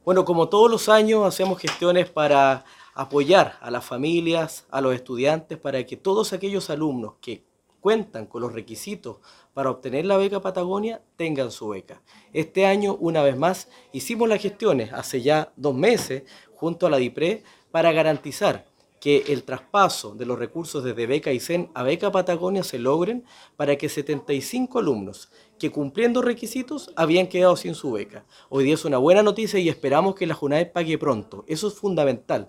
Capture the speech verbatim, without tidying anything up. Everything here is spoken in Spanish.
Bueno, como todos los años hacemos gestiones para apoyar a las familias, a los estudiantes, para que todos aquellos alumnos que cuentan con los requisitos para obtener la beca Patagonia tengan su beca. Este año, una vez más, hicimos las gestiones hace ya dos meses junto a la DIPRE para garantizar que el traspaso de los recursos desde Beca Aysén a Beca Patagonia se logren para que setenta y cinco alumnos que cumpliendo requisitos habían quedado sin su beca. Hoy día es una buena noticia y esperamos que la JUNAEP pague pronto. Eso es fundamental,